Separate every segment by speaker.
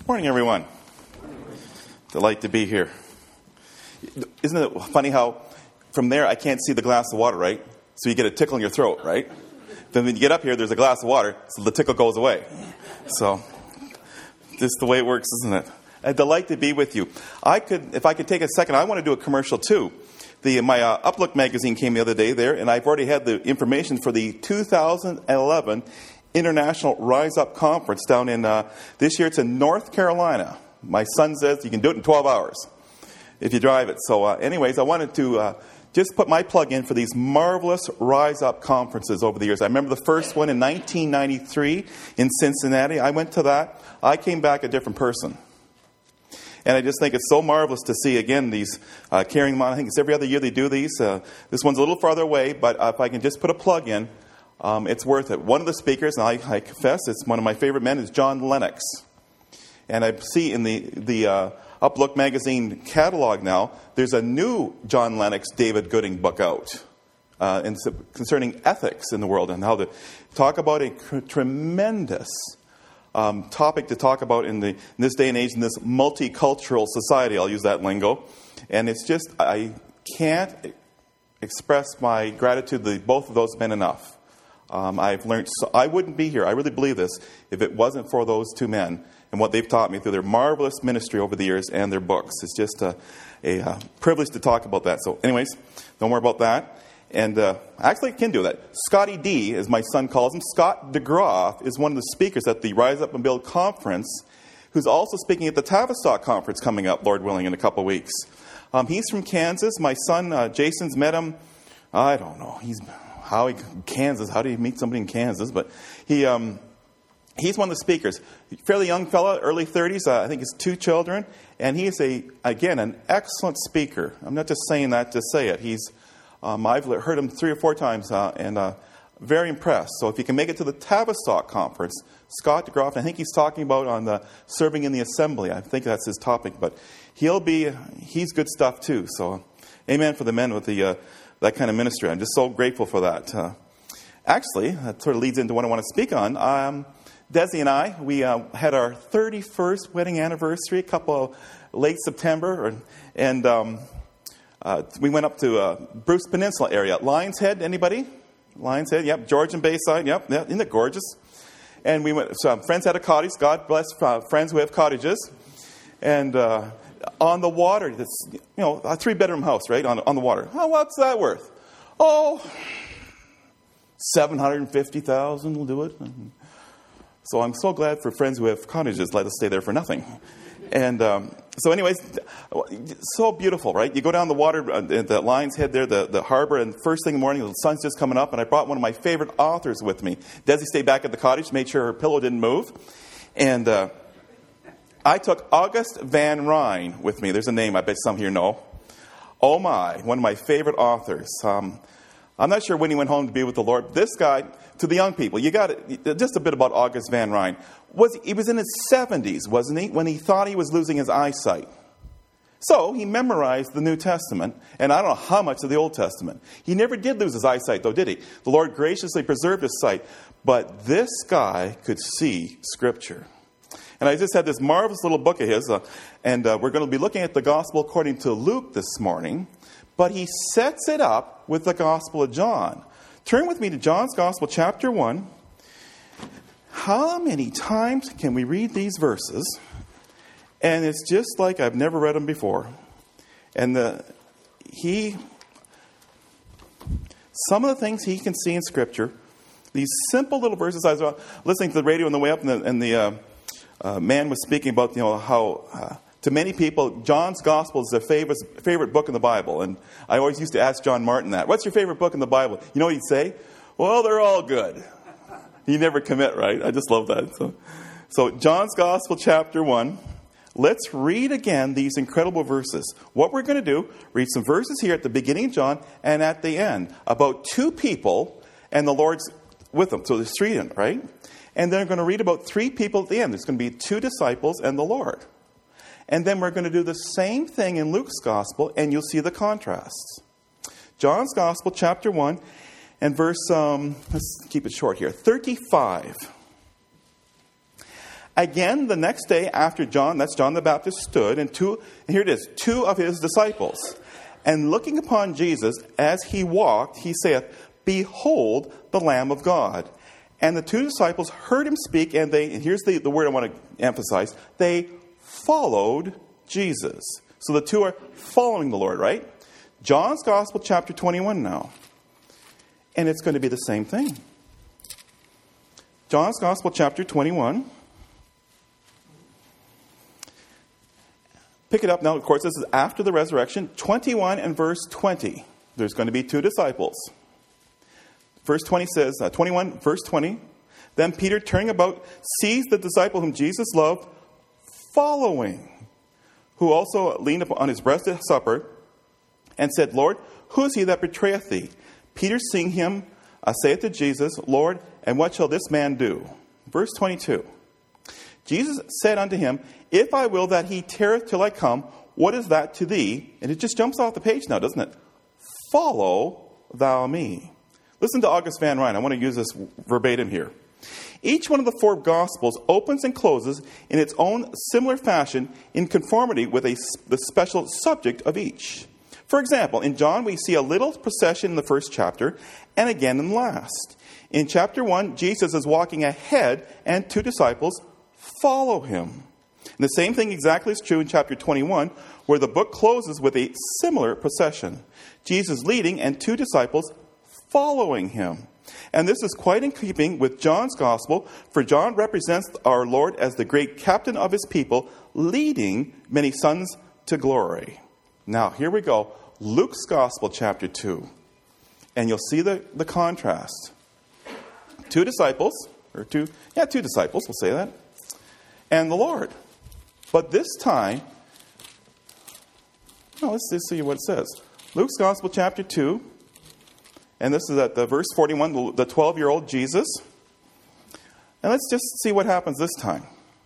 Speaker 1: Morning, everyone. Delight to be here. Isn't it funny how from there I can't see the glass of water, right? So you get a tickle in your throat, right? Then when you get up here, there's a glass of water, so the tickle goes away. So this is the way it works, isn't it? A delight to be with you. If I could take a second, I want to do a commercial too. My Uplook magazine came the other day there, and I've already had the information for the 2011 International Rise Up Conference down in, this year it's in North Carolina. My son says you can do it in 12 hours if you drive it. So anyways, I wanted to just put my plug in for these marvelous Rise Up conferences over the years. I remember the first one in 1993 in Cincinnati. I went to that. I came back a different person. And I just think it's so marvelous to see, again, these carrying them on. I think it's every other year they do these. This one's a little farther away, but if I can just put a plug in, it's worth it. One of the speakers, and I confess, it's one of my favorite men, is John Lennox. And I see in the Uplook magazine catalog now, there's a new John Lennox, David Gooding book out concerning ethics in the world and how to talk about a tremendous topic to talk about in this day and age, in this multicultural society. I'll use that lingo. And it's just, I can't express my gratitude to both of those men enough. I've learned, I wouldn't be here, I really believe this, if it wasn't for those two men and what they've taught me through their marvelous ministry over the years and their books. It's just a privilege to talk about that. So anyways, no more about that. And actually, I can do that. Scotty D, as my son calls him, Scott DeGroff, is one of the speakers at the Rise Up and Build conference, who's also speaking at the Tavistock conference coming up, Lord willing, in a couple of weeks. He's from Kansas. My son, Jason's met him. I don't know. Kansas. How do you meet somebody in Kansas? But he's one of the speakers. Fairly young fella, early 30s. I think he's 2 children. And he is, again, an excellent speaker. I'm not just saying that to say it. I've heard him 3 or 4 times and very impressed. So if you can make it to the Tavistock conference, Scott DeGroff, I think he's talking about on the serving in the assembly. I think that's his topic. But he's good stuff too. So amen for the men with that kind of ministry. I'm just so grateful for that. Actually, that sort of leads into what I want to speak on. Desi and I, we had our 31st wedding anniversary, a couple of late September, and we went up to Bruce Peninsula area. Lions Head, anybody? Lions Head, yep. Georgian Bayside, yep. Isn't it gorgeous? And we went, so friends had a cottage. God bless friends who have cottages. And on the water, that's, a 3-bedroom house, right, on the water. Oh, what's that worth? Oh, $750,000 will do it. So I'm so glad for friends who have cottages, let us stay there for nothing. And so anyways, so beautiful, right? You go down the water, the Lions Head there, the harbor, and first thing in the morning, the sun's just coming up, and I brought one of my favorite authors with me. Desi stayed back at the cottage, made sure her pillow didn't move. And I took August Van Ryn with me. There's a name I bet some here know. Oh my, one of my favorite authors. I'm not sure when he went home to be with the Lord. This guy, to the young people, you got it, just a bit about August Van Ryn. He was in his 70s, wasn't he, when he thought he was losing his eyesight. So he memorized the New Testament, and I don't know how much of the Old Testament. He never did lose his eyesight, though, did he? The Lord graciously preserved his sight. But this guy could see Scripture. And I just had this marvelous little book of his, and we're going to be looking at the Gospel according to Luke this morning. But he sets it up with the Gospel of John. Turn with me to John's Gospel, chapter 1. How many times can we read these verses? And it's just like I've never read them before. And some of the things he can see in Scripture, these simple little verses. I was listening to the radio on the way up, and the man was speaking about how to many people John's Gospel is their favorite book in the Bible. And I always used to ask John Martin that. What's your favorite book in the Bible? You know what he'd say? Well, they're all good. You never commit, right? I just love that. So John's Gospel, chapter 1. Let's read again these incredible verses. What we're going to do, read some verses here at the beginning of John and at the end about 2 people and the Lord's with them. So there's 3 in it, right? And then we're going to read about 3 people at the end. There's going to be 2 disciples and the Lord. And then we're going to do the same thing in Luke's Gospel, and you'll see the contrasts. John's Gospel, chapter 1, and verse, let's keep it short here, 35. Again, the next day after John, that's John the Baptist, stood, and here it is, 2 of his disciples. And looking upon Jesus as he walked, he saith, Behold the Lamb of God. And the 2 disciples heard him speak, and here's the word I want to emphasize, they followed Jesus. So the 2 are following the Lord, right? John's Gospel, chapter 21 now. And it's going to be the same thing. John's Gospel, chapter 21. Pick it up now. Of course, this is after the resurrection. 21 and verse 20. There's going to be 2 disciples. Verse 20 says, 21, verse 20. Then Peter, turning about, sees the disciple whom Jesus loved, following, who also leaned upon his breast at supper, and said, Lord, who is he that betrayeth thee? Peter, seeing him, saith to Jesus, Lord, and what shall this man do? Verse 22. Jesus said unto him, If I will that he tarrieth till I come, what is that to thee? And it just jumps off the page now, doesn't it? Follow thou me. Listen to August Van Ryn. I want to use this verbatim here. Each one of the 4 Gospels opens and closes in its own similar fashion in conformity with the special subject of each. For example, in John, we see a little procession in the first chapter and again in the last. In chapter 1, Jesus is walking ahead and 2 disciples follow him. And the same thing exactly is true in chapter 21, where the book closes with a similar procession. Jesus leading and 2 disciples following him. And this is quite in keeping with John's Gospel, for John represents our Lord as the great captain of his people, leading many sons to glory. Now, here we go. Luke's Gospel, chapter 2. And you'll see the contrast. 2 disciples, two disciples, we'll say that, and the Lord. But this time, let's see what it says. Luke's Gospel, chapter 2. And this is at the verse 41, the 12-year-old Jesus. And let's just see what happens this time.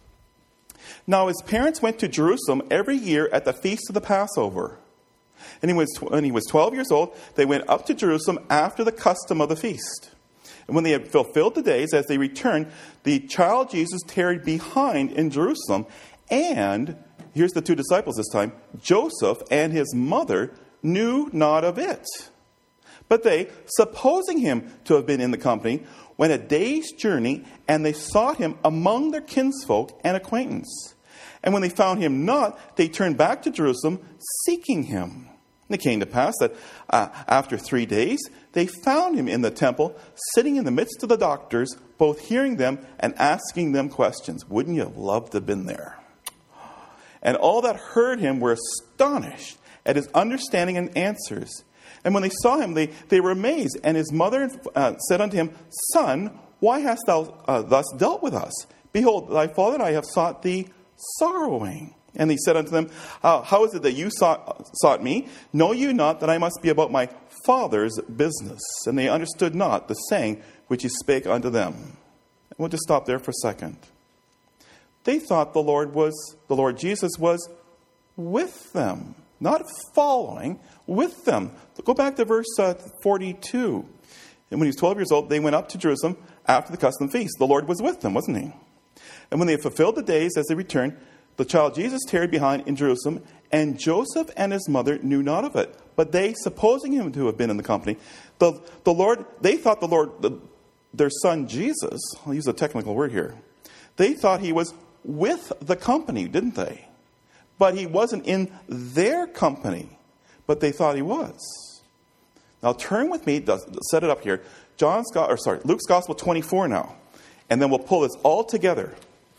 Speaker 1: Now his parents went to Jerusalem every year at the feast of the Passover. And when he was 12 years old, they went up to Jerusalem after the custom of the feast. And when they had fulfilled the days, as they returned, the child Jesus tarried behind in Jerusalem. And, here's the 2 disciples this time, Joseph and his mother knew not of it. But they, supposing him to have been in the company, went a day's journey, and they sought him among their kinsfolk and acquaintance. And when they found him not, they turned back to Jerusalem, seeking him. And it came to pass that after 3 days, they found him in the temple, sitting in the midst of the doctors, both hearing them and asking them questions. Wouldn't you have loved to have been there? And all that heard him were astonished at his understanding and answers. And when they saw him, they were amazed. And his mother said unto him, Son, why hast thou thus dealt with us? Behold, thy father and I have sought thee sorrowing. And he said unto them, How is it that you sought me? Know you not that I must be about my Father's business? And they understood not the saying which he spake unto them. And we'll just stop there for a second. They thought the Lord Jesus was with them, not following, with them. Go back to verse 42. And when he was 12 years old, they went up to Jerusalem after the custom feast. The Lord was with them, wasn't he? And when they had fulfilled the days as they returned, the child Jesus tarried behind in Jerusalem, and Joseph and his mother knew not of it. But they, supposing him to have been in the company, they thought their son Jesus, I'll use a technical word here, they thought he was with the company, didn't they? But he wasn't in their company, but they thought he was. Now turn with me, set it up here, Luke's Gospel 24 now, and then we'll pull this all together.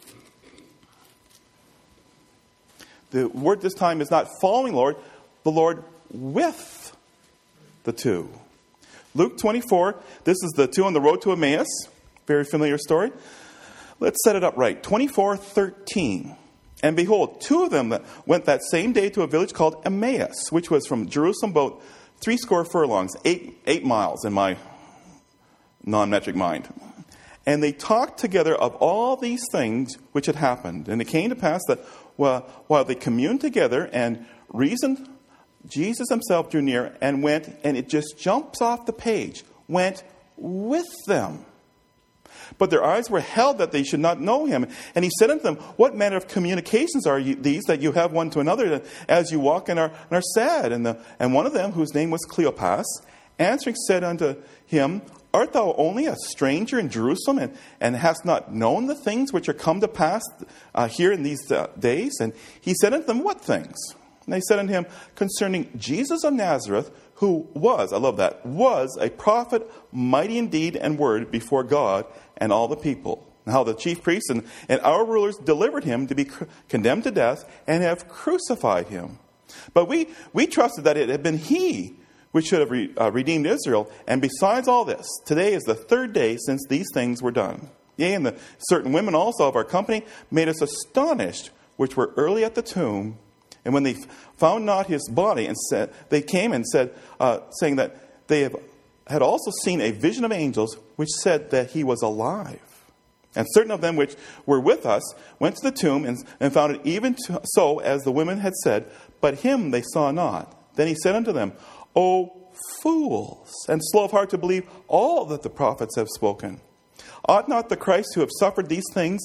Speaker 1: The word this time is not following the Lord with the 2. Luke 24, this is the 2 on the road to Emmaus. Very familiar story. Let's set it up right. 24:13. And behold, 2 of them went that same day to a village called Emmaus, which was from Jerusalem about 80 furlongs, 8 miles in my non-metric mind. And they talked together of all these things which had happened. And it came to pass that while they communed together and reasoned, Jesus himself drew near and went, and it just jumps off the page, went with them. But their eyes were held that they should not know him. And he said unto them, what manner of communications are these that you have one to another as you walk and are sad? And one of them, whose name was Cleopas, answering said unto him, art thou only a stranger in Jerusalem, and hast not known the things which are come to pass here in these days? And he said unto them, what things? And they said unto him, concerning Jesus of Nazareth, who was, I love that, was a prophet, mighty in deed and word before God and all the people. And how the chief priests and our rulers delivered him to be condemned to death and have crucified him. But we trusted that it had been he which should have redeemed Israel. And besides all this, today is the third day since these things were done. Yea, and the certain women also of our company made us astonished, which were early at the tomb. And when they found not his body, and said, they came and said, saying that they had also seen a vision of angels, which said that he was alive. And certain of them which were with us went to the tomb and found it even so as the women had said, but him they saw not. Then he said unto them, O fools, and slow of heart to believe all that the prophets have spoken. Ought not the Christ to have suffered these things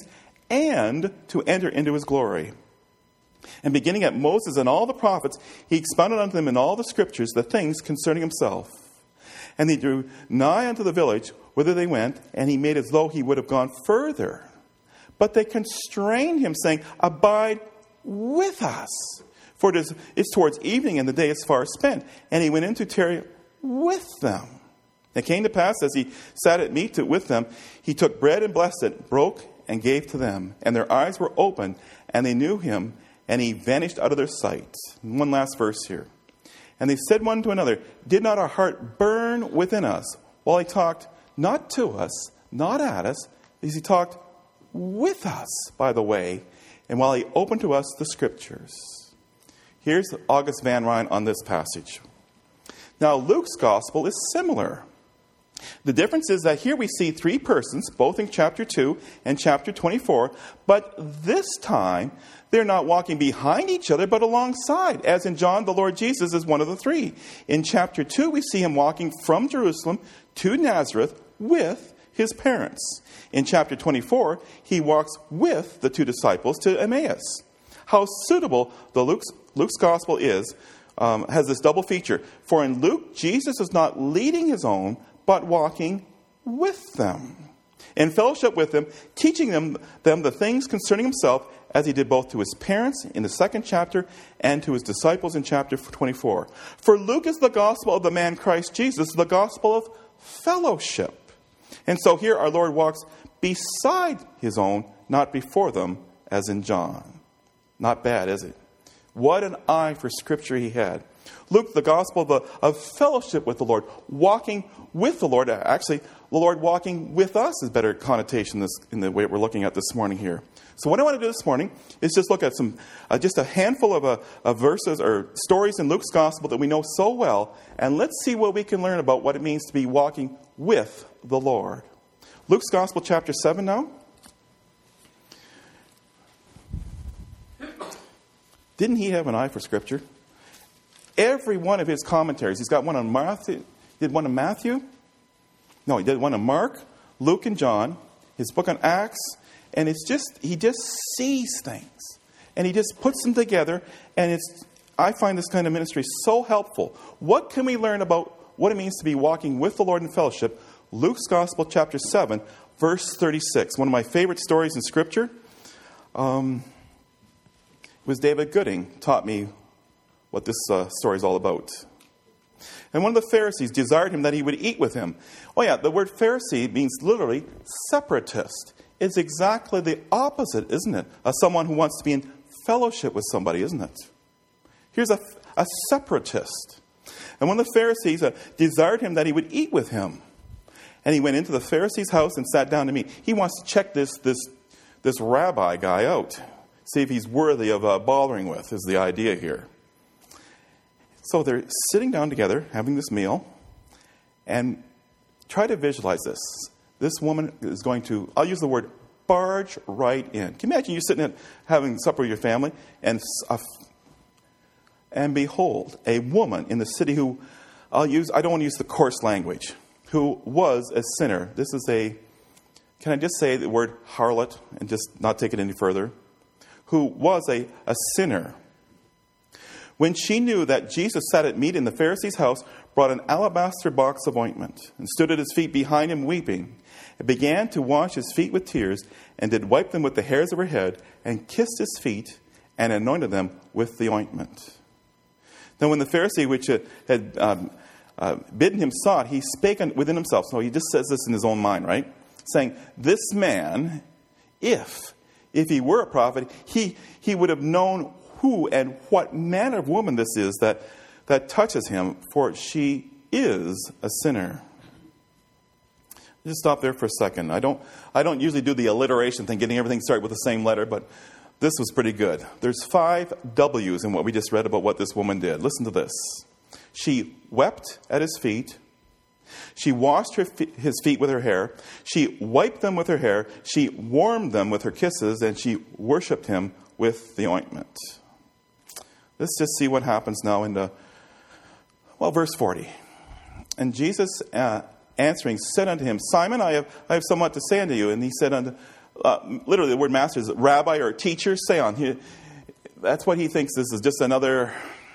Speaker 1: and to enter into his glory? And beginning at Moses and all the prophets, he expounded unto them in all the scriptures the things concerning himself. And he drew nigh unto the village whither they went, and he made as though he would have gone further. But they constrained him, saying, abide with us. For it's towards evening, and the day is far spent. And he went in to tarry with them. It came to pass, as he sat at meat with them, he took bread and blessed it, broke and gave to them. And their eyes were opened, and they knew him, and he vanished out of their sight. One last verse here. And they said one to another, did not our heart burn within us while he talked not to us, not at us, as he talked with us by the way, and while he opened to us the scriptures? Here's August Van Ryn on this passage. Now, Luke's gospel is similar. The difference is that here we see three persons, both in chapter 2 and chapter 24, but this time they're not walking behind each other, but alongside. As in John, the Lord Jesus is one of the three. In chapter 2, we see him walking from Jerusalem to Nazareth with his parents. In chapter 24, he walks with the two disciples to Emmaus. How suitable the Luke's gospel is, has this double feature. For in Luke, Jesus is not leading his own, but walking with them, in fellowship with them, teaching them the things concerning himself, as he did both to his parents in the second chapter and to his disciples in chapter 24. For Luke is the gospel of the man Christ Jesus, the gospel of fellowship. And so here our Lord walks beside his own, not before them, as in John. Not bad, is it? What an eye for Scripture he had. Luke, the gospel of fellowship with the Lord, walking with the Lord. Actually, the Lord walking with us is better connotation in the way we're looking at this morning here. So what I want to do this morning is just look at some, just a handful of verses or stories in Luke's gospel that we know so well, and let's see what we can learn about what it means to be walking with the Lord. Luke's gospel, chapter 7 now. Didn't he have an eye for Scripture? Every one of his commentaries. He's got one on Matthew. Did one on Matthew? No, he did one on Mark, Luke, and John. His book on Acts. And it's just, he just sees things. And he just puts them together. And I find this kind of ministry so helpful. What can we learn about what it means to be walking with the Lord in fellowship? Luke's Gospel, chapter 7, verse 36. One of my favorite stories in Scripture. Was David Gooding taught me what this story is all about. And one of the Pharisees desired him that he would eat with him. Oh yeah, the word Pharisee means literally separatist. It's exactly the opposite, isn't it, of someone who wants to be in fellowship with somebody, isn't it? Here's a separatist. And one of the Pharisees desired him that he would eat with him. And he went into the Pharisee's house and sat down to meat. He wants to check this rabbi guy out. See if he's worthy of bothering with, is the idea here. So they're sitting down together, having this meal, and try to visualize this. This woman is going to, I'll use the word, barge right in. Can you imagine you sitting at having supper with your family, and behold, a woman in the city who, I don't want to use the coarse language, who was a sinner. This is can I just say the word harlot and just not take it any further? Who was a sinner. When she knew that Jesus sat at meat in the Pharisee's house, brought an alabaster box of ointment, and stood at his feet behind him weeping, and began to wash his feet with tears, and did wipe them with the hairs of her head, and kissed his feet, and anointed them with the ointment. Then when the Pharisee which had bidden him saw it, he spake within himself. So he just says this in his own mind, right? Saying, this man, if he were a prophet, he would have known who and what manner of woman this is that touches him, for she is a sinner. Just stop there for a second. I don't usually do the alliteration thing, getting everything started with the same letter, but this was pretty good. There's 5 W's in what we just read about what this woman did. Listen to this. She wept at his feet. She washed his feet with her hair. She wiped them with her hair. She warmed them with her kisses, and she worshipped him with the ointment. Let's just see what happens now in verse 40. And Jesus answering said unto him, Simon, I have somewhat to say unto you. And he said unto, literally the word master is rabbi or teacher, say on. That's what he thinks this is, just another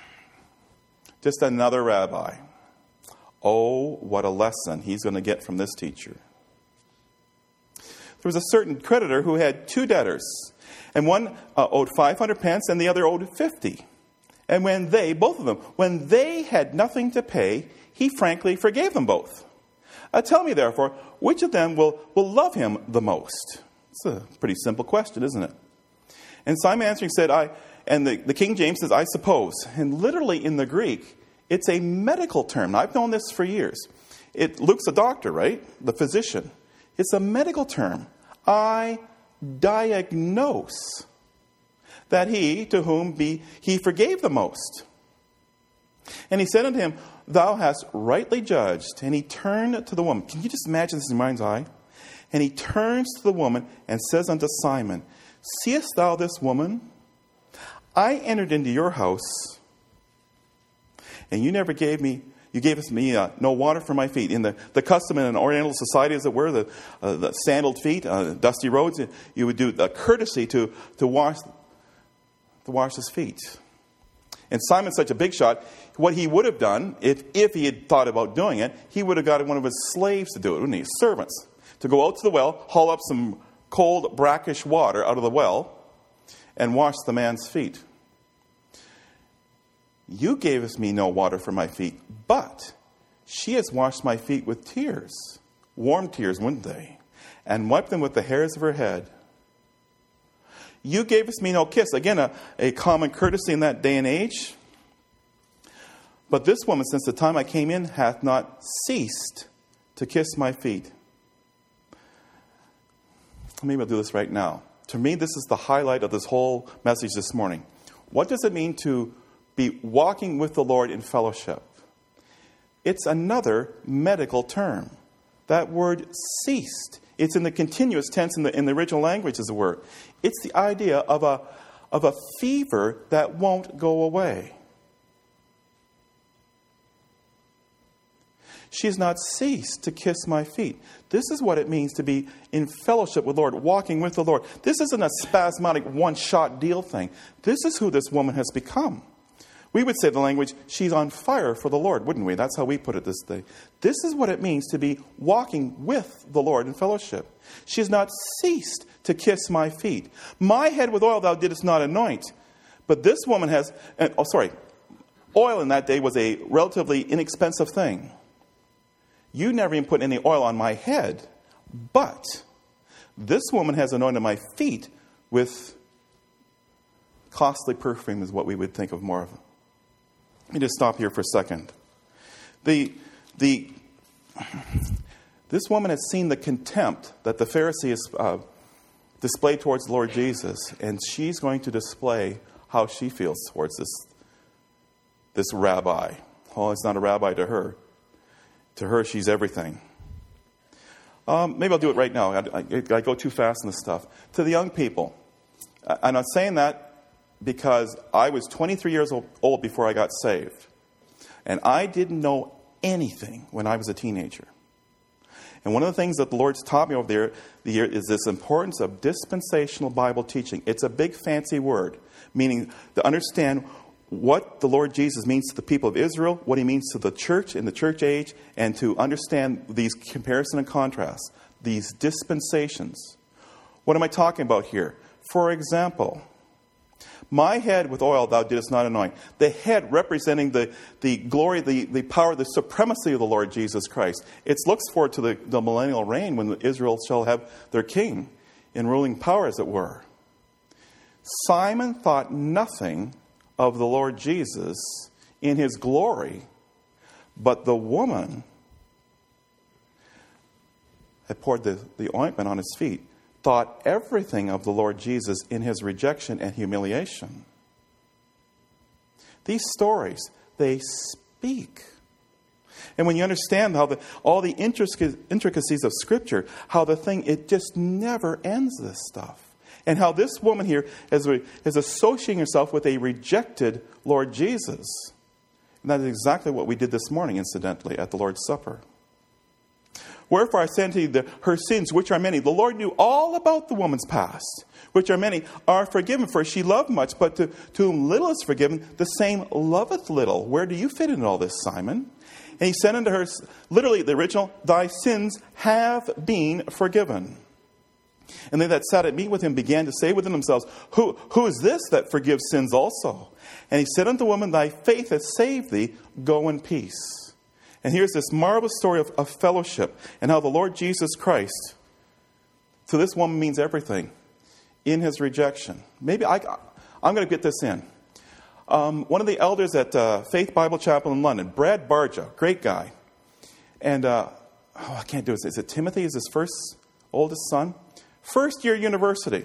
Speaker 1: rabbi. Oh, what a lesson he's going to get from this teacher. There was a certain creditor who had 2 debtors, and one owed 500 pence and the other owed 50. And when they had nothing to pay, he frankly forgave them both. Tell me, therefore, which of them will love him the most? It's a pretty simple question, isn't it? And Simon answering said, and the King James says, I suppose. And literally in the Greek, it's a medical term. I've known this for years. Luke's a doctor, right? The physician. It's a medical term. I diagnose that he to whom he forgave the most. And he said unto him, Thou hast rightly judged. And he turned to the woman. Can you just imagine this in your mind's eye? And he turns to the woman and says unto Simon, Seest thou this woman? I entered into your house, and you never gave me no water for my feet. In the custom in an Oriental society, as it were, the sandaled feet, dusty roads, you would do the courtesy to wash his feet. And Simon's such a big shot, what he would have done, if he had thought about doing it, he would have got one of his slaves to do it, wouldn't he? Servants. To go out to the well, haul up some cold, brackish water out of the well, and wash the man's feet. You gavest me no water for my feet, but she has washed my feet with tears. Warm tears, wouldn't they? And wiped them with the hairs of her head. You gavest me no kiss. Again, a common courtesy in that day and age. But this woman, since the time I came in, hath not ceased to kiss my feet. Maybe I'll do this right now. To me, this is the highlight of this whole message this morning. What does it mean to be walking with the Lord in fellowship? It's another medical term. That word ceased. It's in the continuous tense in the original language, as it were. It's the idea of a fever that won't go away. She has not ceased to kiss my feet. This is what it means to be in fellowship with the Lord, walking with the Lord. This isn't a spasmodic one-shot deal thing. This is who this woman has become. We would say the language, she's on fire for the Lord, wouldn't we? That's how we put it this day. This is what it means to be walking with the Lord in fellowship. She has not ceased to kiss my feet. My head with oil thou didst not anoint. But this woman has... Oil in that day was a relatively inexpensive thing. You never even put any oil on my head. But this woman has anointed my feet with costly perfume, is what we would think of more of. Let me just stop here for a second. This woman has seen the contempt that the Pharisees displayed towards the Lord Jesus, and she's going to display how she feels towards this rabbi. Oh, it's not a rabbi to her. To her, she's everything. Maybe I'll do it right now. I go too fast in this stuff. To the young people, I'm not saying that because I was 23 years old before I got saved. And I didn't know anything when I was a teenager. And one of the things that the Lord's taught me over there the year is this importance of dispensational Bible teaching. It's a big fancy word, meaning to understand what the Lord Jesus means to the people of Israel, what he means to the church in the church age, and to understand these comparison and contrasts, these dispensations. What am I talking about here? For example, my head with oil thou didst not anoint. The head representing the glory, the power, the supremacy of the Lord Jesus Christ. It looks forward to the millennial reign when Israel shall have their king in ruling power, as it were. Simon thought nothing of the Lord Jesus in his glory, but the woman had poured the ointment on his feet, thought everything of the Lord Jesus in his rejection and humiliation. These stories, they speak. And when you understand how all the intricacies of Scripture, how the thing, it just never ends, this stuff. And how this woman here is associating herself with a rejected Lord Jesus. And that is exactly what we did this morning, incidentally, at the Lord's Supper. Wherefore I say unto you that her sins, which are many, the Lord knew all about the woman's past, which are many, are forgiven, for she loved much, but to whom little is forgiven, the same loveth little. Where do you fit in all this, Simon? And he said unto her, literally the original, thy sins have been forgiven. And they that sat at meat with him began to say within themselves, Who is this that forgives sins also? And he said unto the woman, thy faith hath saved thee, go in peace. And here's this marvelous story of fellowship and how the Lord Jesus Christ, to this woman, means everything in his rejection. Maybe I'm going to get this in. One of the elders at Faith Bible Chapel in London, Brad Barja, great guy. And, I can't do it. Is it Timothy? Is his oldest son? First year university.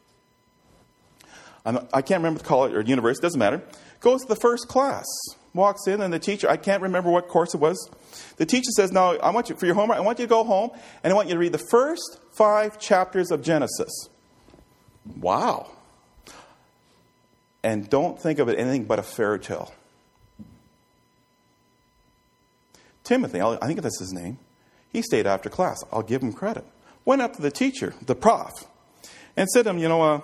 Speaker 1: I can't remember the college or university, doesn't matter. Goes to the first class. Walks in and the teacher, I can't remember what course it was. The teacher says, now, I want you, for your homework, I want you to go home and I want you to read the first 5 chapters of Genesis. Wow. And don't think of it anything but a fairy tale. Timothy, I think that's his name, he stayed after class. I'll give him credit. Went up to the teacher, the prof, and said to him,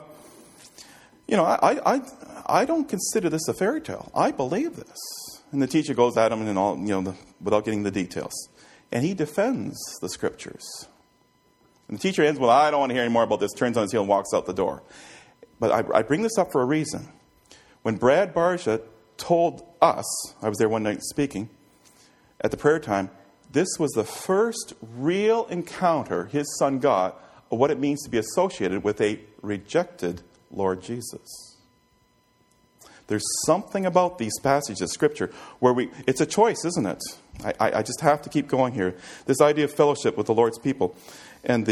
Speaker 1: I don't consider this a fairy tale. I believe this. And the teacher goes at him and all, without getting the details. And he defends the Scriptures. And the teacher ends, well, I don't want to hear any more about this, turns on his heel and walks out the door. But I bring this up for a reason. When Brad Barja told us, I was there one night speaking, at the prayer time, this was the first real encounter his son got of what it means to be associated with a rejected Lord Jesus. There's something about these passages of Scripture where it's a choice, isn't it? I just have to keep going here. This idea of fellowship with the Lord's people. And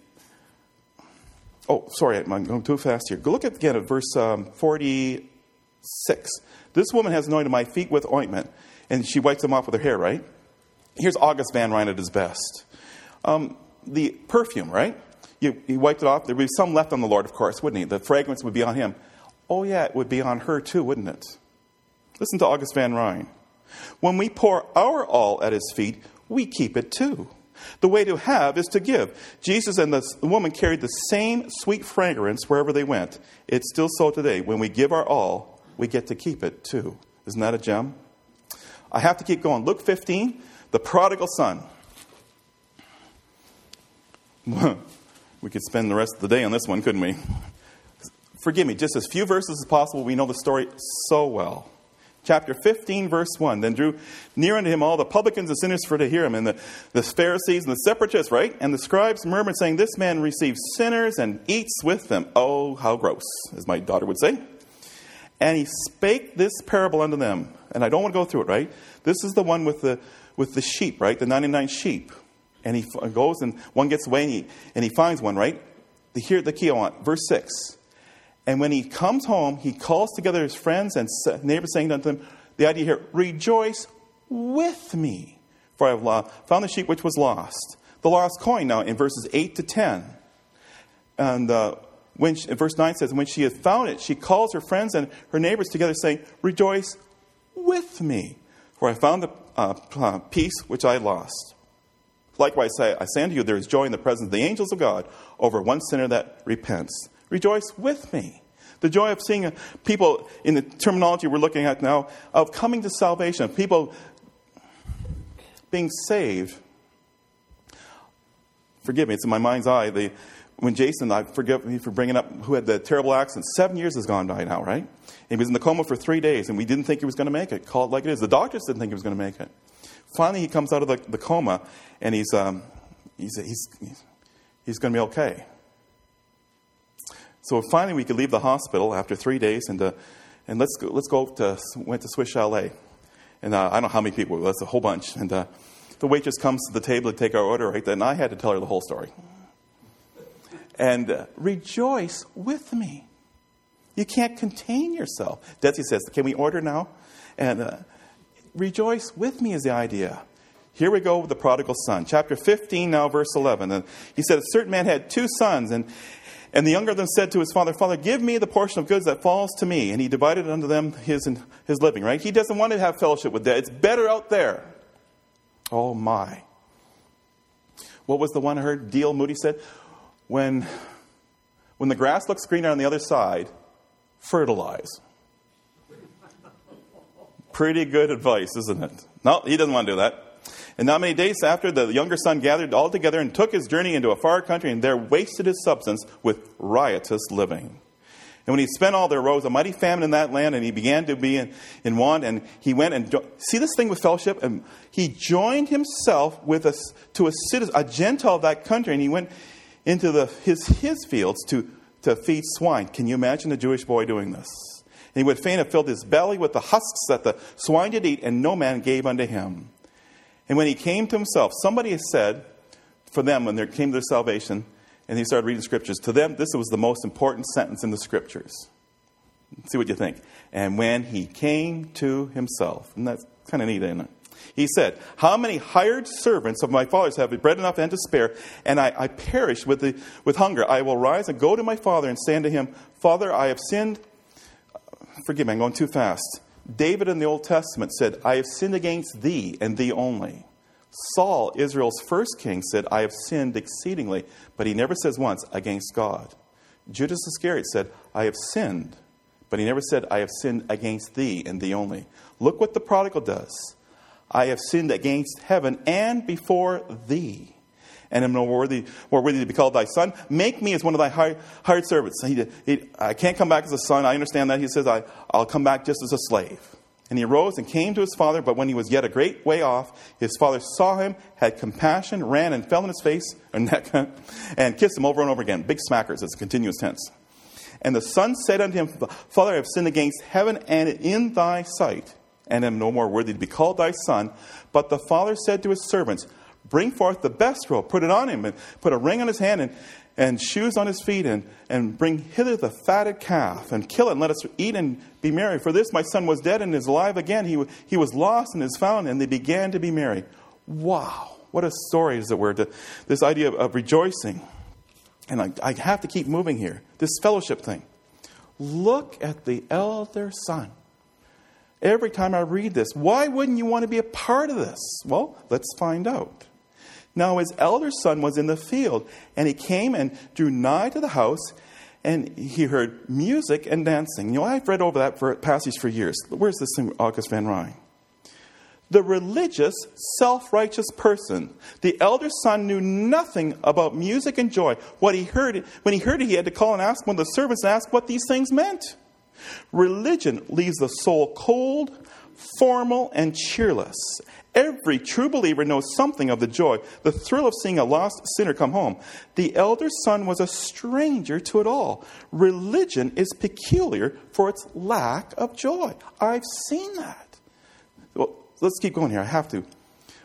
Speaker 1: I'm going too fast here. Go look again at verse 46. This woman has anointed my feet with ointment, and she wipes them off with her hair, right? Here's August Van Ryn at his best. The perfume, right? He wiped it off. There would be some left on the Lord, of course, wouldn't he? The fragrance would be on him. Oh, yeah, it would be on her too, wouldn't it? Listen to August Van Ryn. When we pour our all at his feet, we keep it too. The way to have is to give. Jesus and the woman carried the same sweet fragrance wherever they went. It's still so today. When we give our all, we get to keep it too. Isn't that a gem? I have to keep going. Luke 15, the prodigal son. We could spend the rest of the day on this one, couldn't we? Forgive me, just as few verses as possible. We know the story so well. Chapter 15, verse 1. Then drew near unto him all the publicans and sinners for to hear him, and the Pharisees and the separatists, right? And the scribes murmured, saying, this man receives sinners and eats with them. Oh, how gross, as my daughter would say. And he spake this parable unto them. And I don't want to go through it, right? This is the one with the sheep, right? The 99 sheep. And he goes and one gets away and he finds one, right? Hear the key I want. Verse 6. And when he comes home, he calls together his friends and neighbors, saying unto them, the idea here, rejoice with me, for I have found the sheep which was lost. The lost coin now in verses 8 to 10. And verse 9 says, when she had found it, she calls her friends and her neighbors together, saying, rejoice with me, for I found the piece which I lost. Likewise, I say unto you, there is joy in the presence of the angels of God over one sinner that repents. Rejoice with me. The joy of seeing people, in the terminology we're looking at now, of coming to salvation, of people being saved. Forgive me, it's in my mind's eye. When Jason, I forgive me for bringing up, who had the terrible accident, 7 years has gone by now, right? And he was in the coma for 3 days, and we didn't think he was going to make it. Call it like it is. The doctors didn't think he was going to make it. Finally, he comes out of the coma, and he's going to be okay. So finally, we could leave the hospital after 3 days, and went to Swiss Chalet, and I don't know how many people. That's a whole bunch. And the waitress comes to the table to take our order right then. I had to tell her the whole story. And rejoice with me. You can't contain yourself. Desi says, "Can we order now?" And rejoice with me is the idea. Here we go with the prodigal son. Chapter 15 now, verse 11. And he said, a certain man had 2 sons, and the younger of them said to his father, "Father, give me the portion of goods that falls to me." And he divided unto them his living, right? He doesn't want to have fellowship with that. It's better out there. Oh, my. What was the one I heard? D.L. Moody said, when the grass looks greener on the other side, fertilize. Pretty good advice, isn't it? No, he doesn't want to do that. And not many days after, the younger son gathered all together and took his journey into a far country, and there wasted his substance with riotous living. And when he spent all, there arose a mighty famine in that land, and he began to be in want, and he went and... See this thing with fellowship? And he joined himself to a citizen, a Gentile of that country, and he went into his fields to feed swine. Can you imagine a Jewish boy doing this? And he would fain have filled his belly with the husks that the swine did eat, and no man gave unto him. And when he came to himself, somebody has said, for them, when they came to their salvation, and he started reading scriptures, to them, this was the most important sentence in the scriptures. See what you think. And when he came to himself. And that's kind of neat, isn't it? He said, "How many hired servants of my father's have bread enough and to spare, and I perish with hunger? I will rise and go to my father and say unto him, Father, I have sinned." Forgive me, I'm going too fast. David in the Old Testament said, "I have sinned against thee and thee only." Saul, Israel's first king, said, "I have sinned exceedingly," but he never says once, "against God." Judas Iscariot said, "I have sinned," but he never said, "I have sinned against thee and thee only." Look what the prodigal does. "I have sinned against heaven and before thee, and am no more worthy to be called thy son. Make me as one of thy hired servants." I can't come back as a son. I understand that. He says, I'll come back just as a slave. And he arose and came to his father, but when he was yet a great way off, his father saw him, had compassion, ran and fell on his face or neck, and kissed him over and over again. Big smackers, it's a continuous tense. And the son said unto him, "Father, I have sinned against heaven and in thy sight, and am no more worthy to be called thy son." But the father said to his servants, "Bring forth the best robe, put it on him, and put a ring on his hand, and shoes on his feet, and bring hither the fatted calf, and kill it, and let us eat and be merry. For this my son was dead and is alive again. He was lost and is found," and they began to be merry. Wow, what a story, as it were, this idea of rejoicing. And I have to keep moving here. This fellowship thing. Look at the elder son. Every time I read this, why wouldn't you want to be a part of this? Well, let's find out. Now his elder son was in the field, and he came and drew nigh to the house, and he heard music and dancing. You know, I've read over that passage for years. Where's this in August Van Rijn? The religious, self-righteous person. The elder son knew nothing about music and joy. When he heard it, he had to call and ask one of the servants and ask what these things meant. Religion leaves the soul cold, formal, and cheerless. Every true believer knows something of the joy, the thrill of seeing a lost sinner come home. The elder son was a stranger to it all. Religion is peculiar for its lack of joy. I've seen that. Well, let's keep going here. I have to.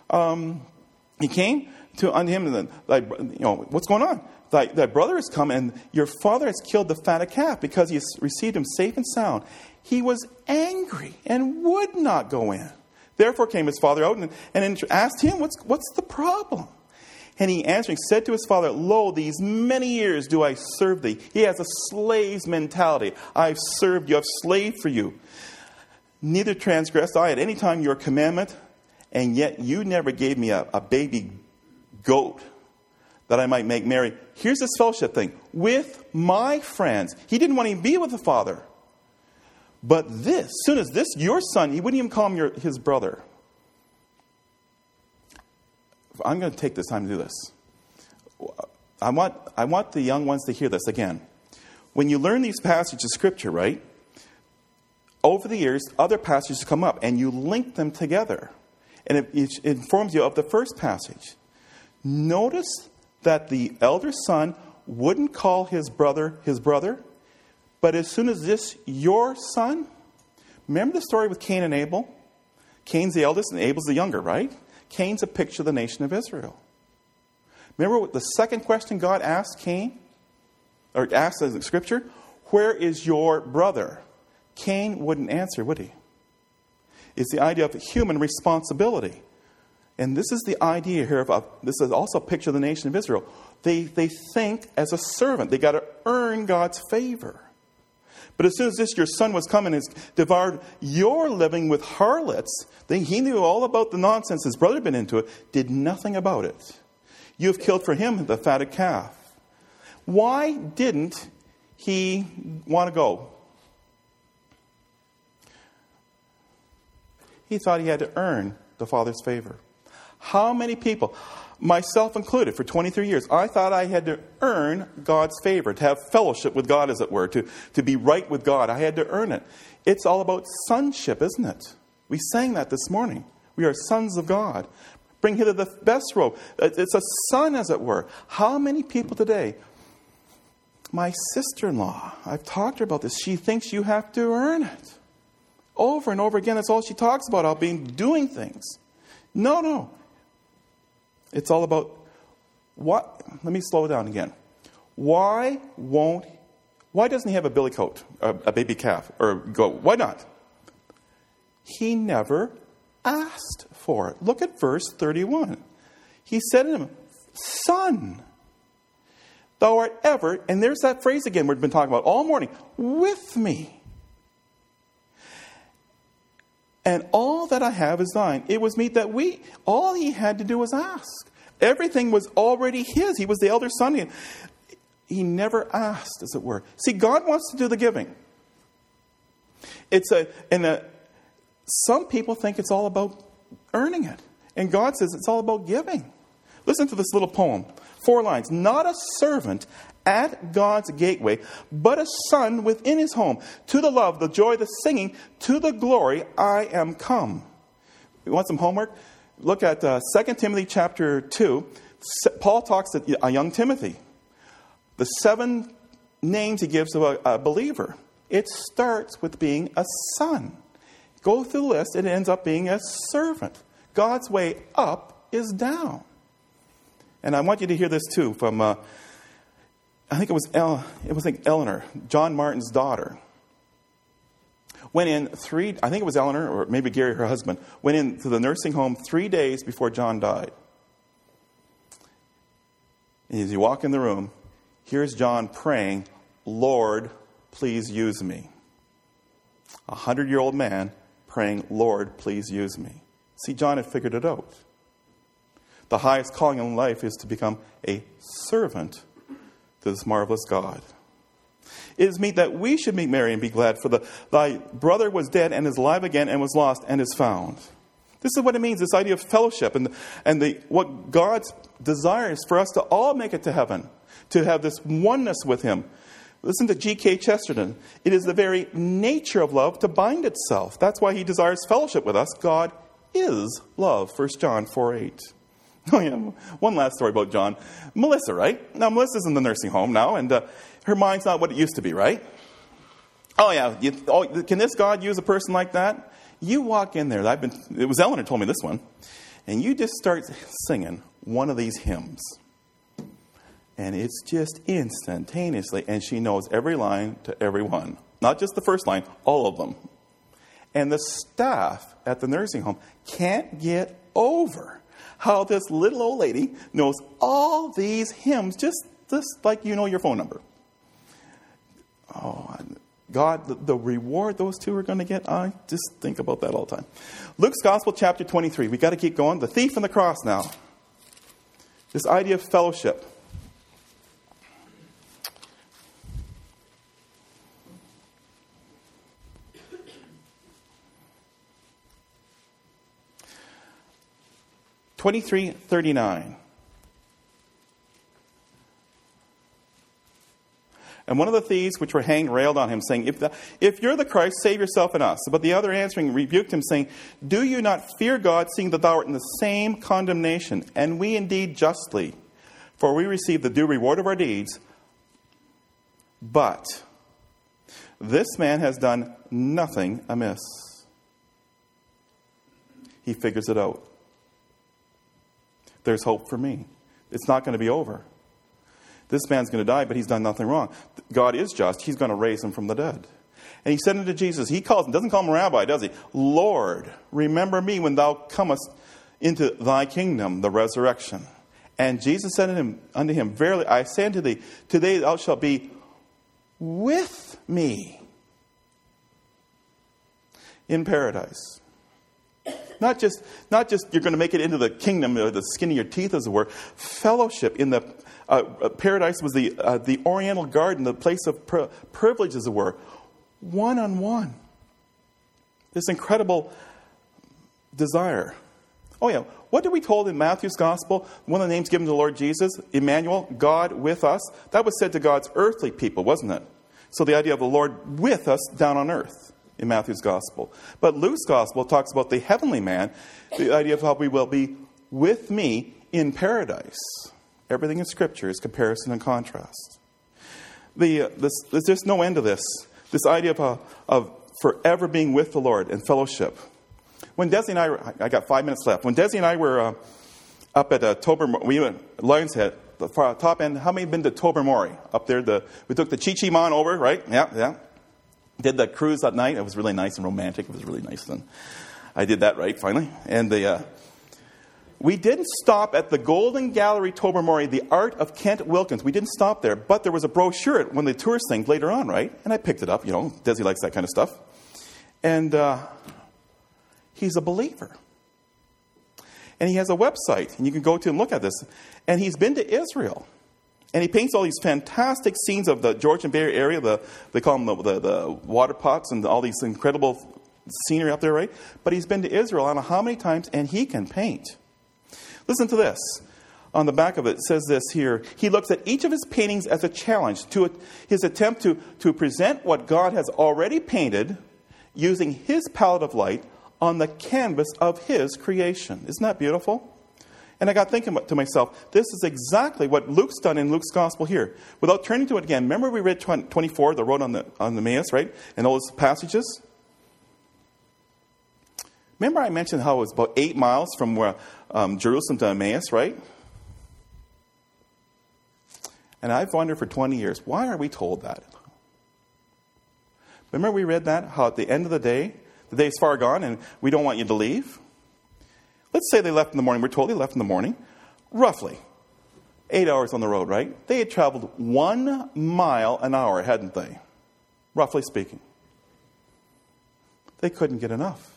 Speaker 1: He came unto him, and then, what's going on? Thy brother has come, and your father has killed the fatted calf, because he has received him safe and sound. He was angry and would not go in. Therefore came his father out and asked him, what's the problem? And he answering said to his father, "Lo, these many years do I serve thee." He has a slave's mentality. "I've served you, I've slaved for you. Neither transgressed I at any time your commandment, and yet you never gave me a baby goat, that I might make merry. Here's this fellowship thing. With my friends. He didn't want to be with the Father. But this, soon as this, your son, he wouldn't even call him his brother. I'm going to take this time to do this. I want the young ones to hear this again. When you learn these passages of Scripture, right? Over the years, other passages come up, and you link them together. And it informs you of the first passage. Notice that the elder son wouldn't call his brother, but as soon as this, your son, remember the story with Cain and Abel? Cain's the eldest and Abel's the younger, right? Cain's a picture of the nation of Israel. Remember what the second question God asked Cain? Or asked in Scripture? Where is your brother? Cain wouldn't answer, would he? It's the idea of human responsibility. And this is the idea here of, this is also a picture of the nation of Israel. They think as a servant. They got to earn God's favor. But as soon as this, your son was coming and has devoured your living with harlots, he knew all about the nonsense his brother had been into it, did nothing about it. You have killed for him the fatted calf. Why didn't he want to go? He thought he had to earn the Father's favor. How many people, myself included, for 23 years, I thought I had to earn God's favor, to have fellowship with God, as it were, to be right with God. I had to earn it. It's all about sonship, isn't it? We sang that this morning. We are sons of God. Bring hither the best robe. It's a son, as it were. How many people today, my sister-in-law, I've talked to her about this, she thinks you have to earn it. Over and over again, that's all she talks about, doing things. No. It's all about what? Let me slow down again. Why doesn't he have a billy coat, a baby calf, or goat? Why not? He never asked for it. Look at verse 31. He said to him, Son, thou art ever, and there's that phrase again we've been talking about all morning, with me. And all that I have is thine. It was meet that all he had to do was ask. Everything was already his. He was the elder son. He never asked, as it were. See, God wants to do the giving. Some people think it's all about earning it. And God says it's all about giving. Listen to this little poem. 4 lines. Not a servant at God's gateway, but a son within his home. To the love, the joy, the singing, to the glory, I am come. You want some homework? Look at 2 Timothy chapter 2. Paul talks to a young Timothy. The 7 names he gives to a believer. It starts with being a son. Go through the list, it ends up being a servant. God's way up is down. And I want you to hear this too from, I think it was Eleanor, John Martin's daughter. Went in I think it was Eleanor, or maybe Gary, her husband, went into the nursing home 3 days before John died. And as you walk in the room, here's John praying, Lord, please use me. 100-year-old man praying, Lord, please use me. See, John had figured it out. The highest calling in life is to become a servant to this marvelous God. It is meet that we should make merry and be glad, for thy brother was dead and is alive again, and was lost and is found. This is what it means, this idea of fellowship, and what God's desire is for us to all make it to heaven, to have this oneness with him. Listen to G.K. Chesterton. It is the very nature of love to bind itself. That's why he desires fellowship with us. God is love. 1 John 4:8. Oh yeah, one last story about John. Melissa, right? Now, Melissa's in the nursing home now, and her mind's not what it used to be, right? Oh yeah, can this God use a person like that? You walk in there, it was Eleanor told me this one, and you just start singing one of these hymns. And it's just instantaneously, and she knows every line to every one. Not just the first line, all of them. And the staff at the nursing home can't get over how this little old lady knows all these hymns, just like you know your phone number. Oh, God, the reward those two are going to get, I just think about that all the time. Luke's Gospel, chapter 23. We've got to keep going. The thief on the cross now. This idea of fellowship. (23:39). And one of the thieves which were hanged railed on him, saying, If you're the Christ, save yourself and us. But the other answering rebuked him, saying, Do you not fear God, seeing that thou art in the same condemnation? And we indeed justly, for we receive the due reward of our deeds. But this man has done nothing amiss. He figures it out. There's hope for me. It's not going to be over. This man's going to die, but he's done nothing wrong. God is just. He's going to raise him from the dead. And he said unto Jesus, doesn't call him rabbi, does he? Lord, remember me when thou comest into thy kingdom, the resurrection. And Jesus said unto him, Verily I say unto thee, today thou shalt be with me in paradise. Not just you're going to make it into the kingdom, the skin of your teeth, as it were. Fellowship in the paradise was the Oriental garden, the place of privilege, as it were. One-on-one. This incredible desire. Oh yeah, what did we told in Matthew's Gospel? One of the names given to the Lord Jesus, Emmanuel, God with us. That was said to God's earthly people, wasn't it? So the idea of the Lord with us down on earth in Matthew's Gospel. But Luke's Gospel talks about the heavenly man, the idea of how we will be with me in paradise. Everything in Scripture is comparison and contrast. There's just no end to this. This idea of forever being with the Lord and fellowship. When Desi and I got 5 minutes left. When Desi and I were up at Tobermory, we went Lions Head, the far top end. How many have been to Tobermory? Up there, we took the Chi-Chi-Mon over, right? Yeah. Did the cruise that night. It was really nice and romantic. It was really nice then. I did that right, finally. And we didn't stop at the Golden Gallery Tobermory, the art of Kent Wilkins. We didn't stop there, but there was a brochure at one of the tourist things later on, right? And I picked it up, Desi likes that kind of stuff. And he's a believer. And he has a website, and you can go to and look at this. And he's been to Israel. And he paints all these fantastic scenes of the Georgian Bay Area. They call them the water pots and all these incredible scenery up there, right? But he's been to Israel, I don't know how many times, and he can paint. Listen to this. On the back of it says this here. He looks at each of his paintings as a challenge to his attempt to present what God has already painted using his palette of light on the canvas of his creation. Isn't that beautiful? And I got thinking to myself, this is exactly what Luke's done in Luke's Gospel here. Without turning to it again, remember we read 24, the road on the Emmaus, right? And those passages? Remember I mentioned how it was about 8 miles from Jerusalem to Emmaus, right? And I've wondered for 20 years, why are we told that? Remember we read that, how at the end of the day's far gone and we don't want you to leave? Let's say they left in the morning. We're told they left in the morning. Roughly 8 hours on the road, right? They had traveled 1 mile an hour, hadn't they? Roughly speaking. They couldn't get enough.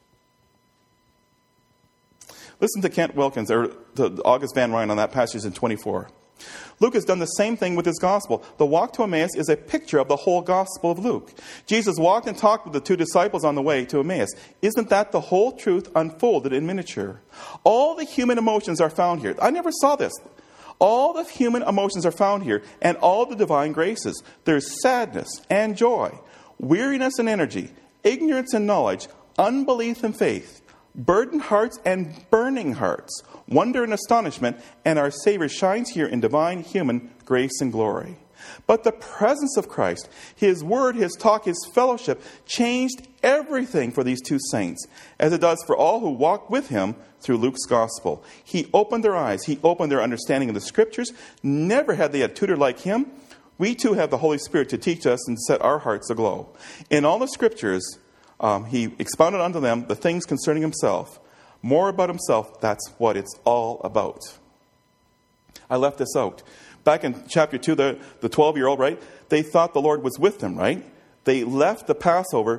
Speaker 1: Listen to Kent Wilkins, or to August Van Ryn on that passage in 24. Luke has done the same thing with his gospel. The walk to Emmaus is a picture of the whole gospel of Luke. Jesus walked and talked with the 2 disciples on the way to Emmaus. Isn't that the whole truth unfolded in miniature? All the human emotions are found here. I never saw this. All the human emotions are found here, and all the divine graces. There's sadness and joy, weariness and energy, ignorance and knowledge, unbelief and faith, burdened hearts and burning hearts, wonder and astonishment, and our Savior shines here in divine human grace and glory. But the presence of Christ, His Word, His talk, His fellowship, changed everything for these 2 saints, as it does for all who walk with Him through Luke's Gospel. He opened their eyes. He opened their understanding of the Scriptures. Never had they a tutor like Him. We too have the Holy Spirit to teach us and set our hearts aglow. In all the Scriptures, He expounded unto them the things concerning Himself. More about Himself, that's what it's all about. I left this out. Back in chapter 2, the 12-year-old, right? They thought the Lord was with them, right? They left the Passover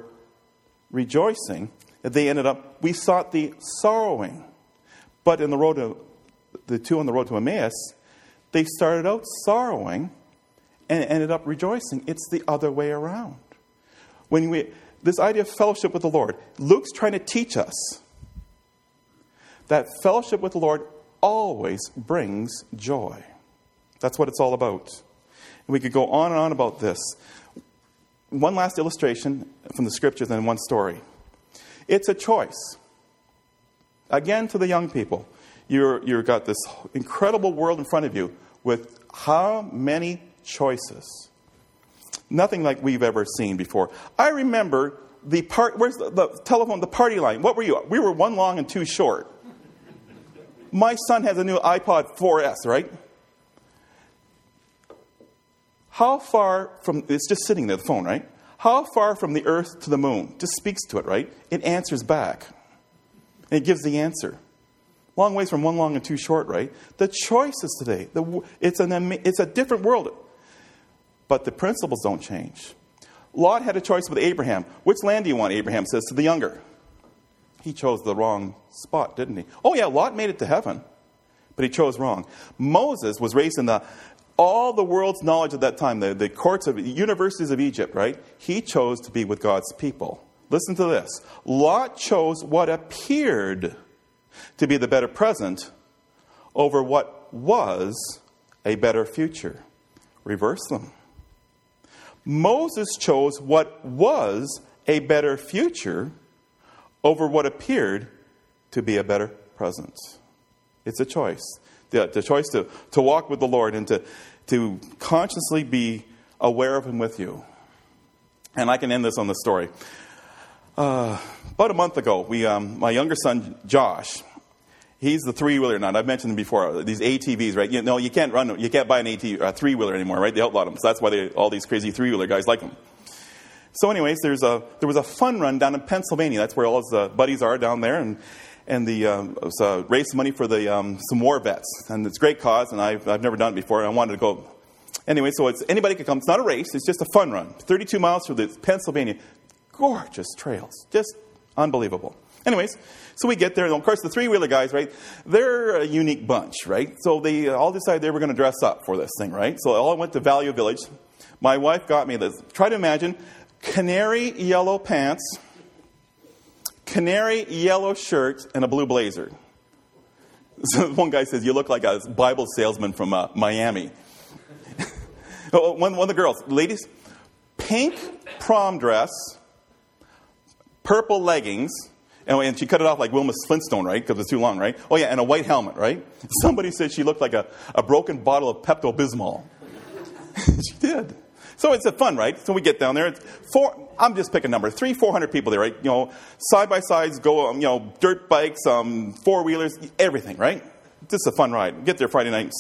Speaker 1: rejoicing. They ended up, we sought thee sorrowing. But in the road to the two on the road to Emmaus, they started out sorrowing and ended up rejoicing. It's the other way around. This idea of fellowship with the Lord, Luke's trying to teach us that fellowship with the Lord always brings joy. That's what it's all about. And we could go on and on about this. One last illustration from the scriptures and one story. It's a choice. Again, to the young people, you've got this incredible world in front of you with how many choices? Nothing like we've ever seen before. I remember where's the telephone, the party line? What were you? We were one long and two short. My son has a new iPod 4S, right? How far from, it's just sitting there, the phone, right? How far from the earth to the moon? Just speaks to it, right? It answers back. And it gives the answer. Long ways from one long and two short, right? The choices today, it's a different world. But the principles don't change. Lot had a choice with Abraham. Which land do you want, Abraham says to the younger. He chose the wrong spot, didn't he? Oh yeah, Lot made it to heaven, but he chose wrong. Moses was raised in all the world's knowledge at that time, the courts of the universities of Egypt, right? He chose to be with God's people. Listen to this. Lot chose what appeared to be the better present over what was a better future. Reverse them. Moses chose what was a better future over what appeared to be a better present. It's a choice. The choice to walk with the Lord and to consciously be aware of Him with you. And I can end this on the story. About a month ago, my younger son, Josh, he's the three-wheeler now. I've mentioned them before. These ATVs, right? You can't buy a three-wheeler anymore, right? They outlawed them. So that's why all these crazy three-wheeler guys like them. So anyways, there was a fun run down in Pennsylvania. That's where all his buddies are down there. And it was raise money for some war vets. And it's a great cause, and I've never done it before. And I wanted to go. Anyway, so anybody can come. It's not a race. It's just a fun run. 32 miles through the Pennsylvania. Gorgeous trails. Just unbelievable. Anyways, so we get there. And of course, the three-wheeler guys, right, they're a unique bunch, right? So they all decided they were going to dress up for this thing, right? So all went to Value Village. My wife got me this. Try to imagine canary yellow pants, canary yellow shirt, and a blue blazer. So one guy says, you look like a Bible salesman from Miami. One of the girls, ladies, pink prom dress, purple leggings, and she cut it off like Wilma Flintstone, right? Because it's too long, right? Oh, yeah, and a white helmet, right? Somebody said she looked like a broken bottle of Pepto-Bismol. She did. So it's fun, right? So we get down there. I'm just picking a number. 300-400 people there, right? Side-by-sides, go, dirt bikes, four-wheelers, everything, right? This is a fun ride. Get there Friday nights.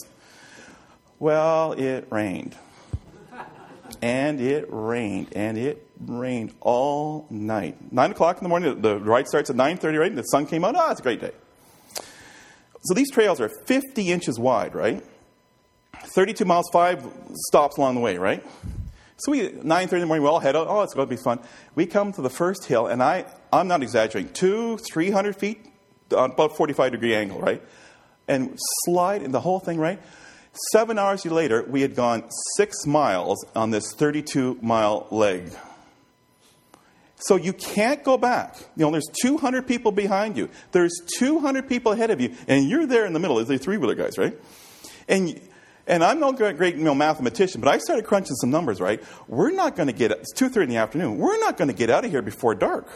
Speaker 1: Well, it rained. And it rained. And it rained all night. 9 o'clock in the morning, the ride starts at 9:30, right? And the sun came out. Oh, it's a great day. So these trails are 50 inches wide, right? 32 miles, 5 stops along the way, right? So 9:30 in the morning, we all head out. Oh, it's going to be fun. We come to the first hill, and I'm not exaggerating, 200-300 feet, about 45-degree angle, right? And slide in the whole thing, right? 7 hours later, we had gone 6 miles on this 32-mile leg. So you can't go back. There's 200 people behind you. There's 200 people ahead of you, and you're there in the middle. It's the three-wheeler guys, right? And I'm no great mathematician, but I started crunching some numbers, right? We're not going to it's 2:30 in the afternoon. We're not going to get out of here before dark.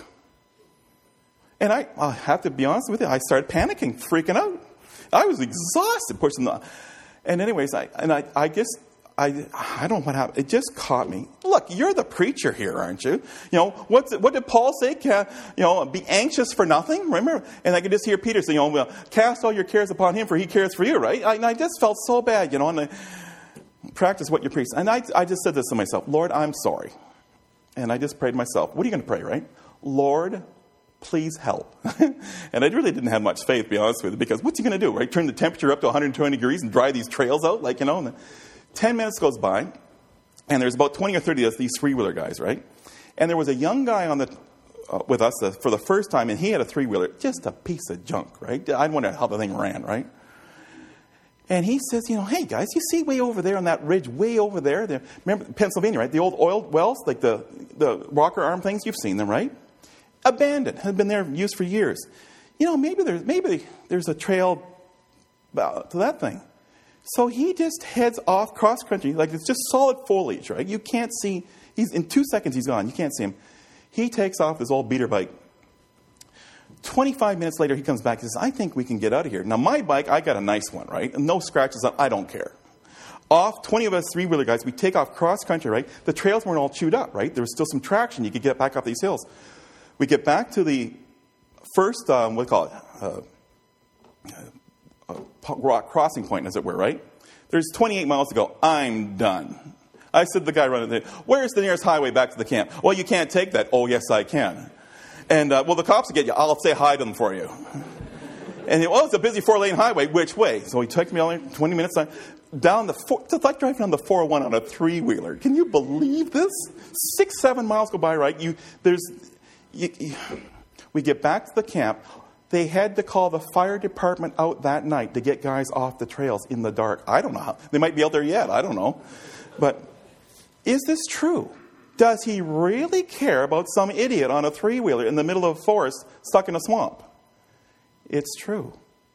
Speaker 1: And I have to be honest with you, I started panicking, freaking out. I was exhausted pushing and anyways, I don't know what happened. It just caught me. Look, you're the preacher here, aren't you? What did Paul say? Be anxious for nothing. Remember? And I could just hear Peter say, cast all your cares upon him, for he cares for you, right? I just felt so bad, and I practice what you preach. And I just said this to myself, Lord, I'm sorry. And I just prayed to myself, what are you going to pray, right? Lord, please help. And I really didn't have much faith, to be honest with you, because what's he going to do, right? Turn the temperature up to 120 degrees and dry these trails out, and 10 minutes goes by, and there's about 20 or 30 of these three-wheeler guys, right? And there was a young guy with us for the first time, and he had a three-wheeler, just a piece of junk, right? I wonder how the thing ran, right? And he says, hey guys, you see way over there on that ridge, way over there, remember Pennsylvania, right? The old oil wells, like the rocker arm things, you've seen them, right? Abandoned, had been there used for years. Maybe there's a trail to that thing. So he just heads off cross country, like it's just solid foliage, right? You can't see, in 2 seconds he's gone, you can't see him. He takes off his old beater bike. 25 minutes later, he comes back and says, I think we can get out of here. Now, my bike, I got a nice one, right? No scratches on, I don't care. Off, 20 of us three-wheeler guys, we take off cross-country, right? The trails weren't all chewed up, right? There was still some traction. You could get back up these hills. We get back to the first, rock crossing point, as it were, right? There's 28 miles to go. I'm done. I said to the guy running there, where's the nearest highway back to the camp? Well, you can't take that. Oh, yes, I can. And, the cops will get you. I'll say hi to them for you. And, it's a busy 4-lane highway. Which way? So he took me only 20 minutes down it's like driving down the 401 on a 3-wheeler. Can you believe this? 6-7 miles go by, right? We get back to the camp. They had to call the fire department out that night to get guys off the trails in the dark. I don't know how. They might be out there yet. I don't know. But is this true? Does he really care about some idiot on a 3-wheeler in the middle of a forest stuck in a swamp? It's true.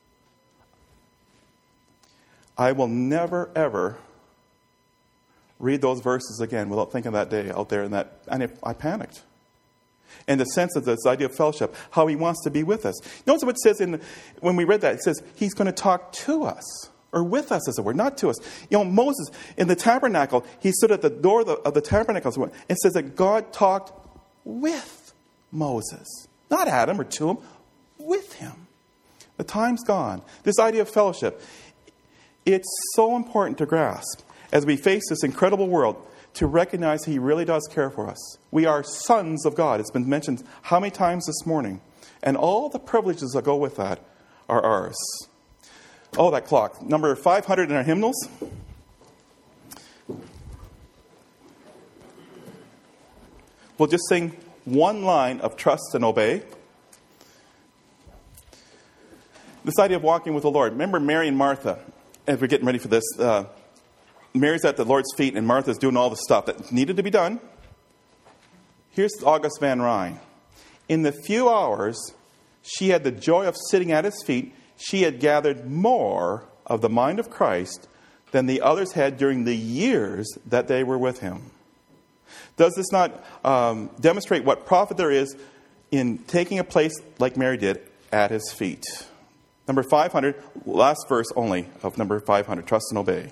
Speaker 1: I will never, ever read those verses again without thinking of that day out there. And I panicked. And the sense of this idea of fellowship, how he wants to be with us. Notice what it says when we read that. It says he's going to talk to us. Or with us, as it were, not to us. Moses, in the tabernacle, he stood at the door of the tabernacle. And it says that God talked with Moses. Not at him or to him, with him. The time's gone. This idea of fellowship, it's so important to grasp as we face this incredible world to recognize he really does care for us. We are sons of God. It's been mentioned how many times this morning. And all the privileges that go with that are ours. Oh, that clock. Number 500 in our hymnals. We'll just sing one line of trust and obey. This idea of walking with the Lord. Remember Mary and Martha, as we're getting ready for this. Mary's at the Lord's feet and Martha's doing all the stuff that needed to be done. Here's August Van Ryn. In the few hours she had the joy of sitting at his feet, she had gathered more of the mind of Christ than the others had during the years that they were with him. Does this not demonstrate what profit there is in taking a place like Mary did at his feet? Number 500, last verse only of number 500, trust and obey.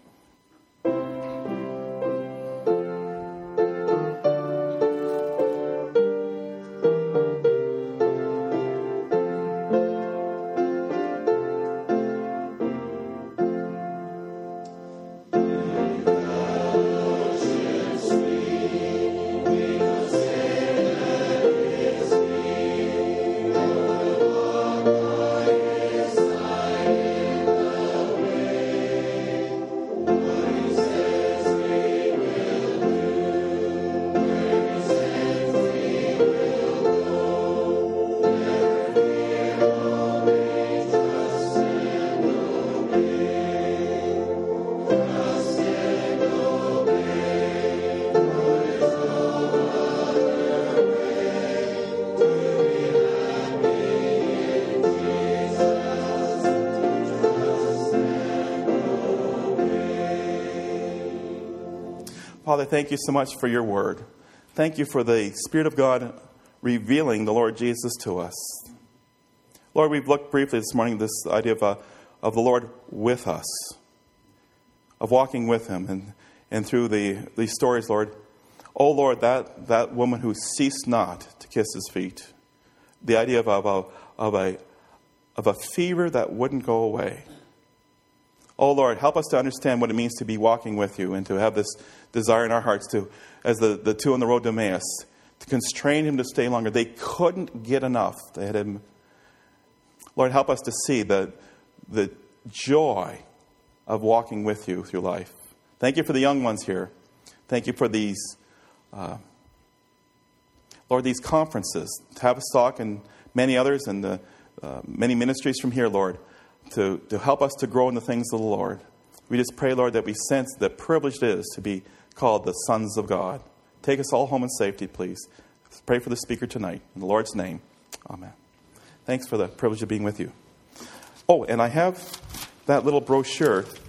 Speaker 1: Father, thank you so much for your word. Thank you for the Spirit of God revealing the Lord Jesus to us. Lord, we've looked briefly this morning at this idea of the Lord with us, of walking with him. And through these stories, Lord, oh Lord, that woman who ceased not to kiss his feet, the idea of a fever that wouldn't go away. Oh Lord, help us to understand what it means to be walking with you and to have this desire in our hearts to, as the two on the road to Emmaus, to constrain him to stay longer. They couldn't get enough. They had him. Lord, help us to see the joy of walking with you through life. Thank you for the young ones here. Thank you for these, Lord, these conferences, Tavistock and many others, and the many ministries from here, Lord. to help us to grow in the things of the Lord. We just pray, Lord, that we sense the privilege it is to be called the sons of God. Take us all home in safety, please. Let's pray for the speaker tonight. In the Lord's name, amen. Thanks for the privilege of being with you. Oh, and I have that little brochure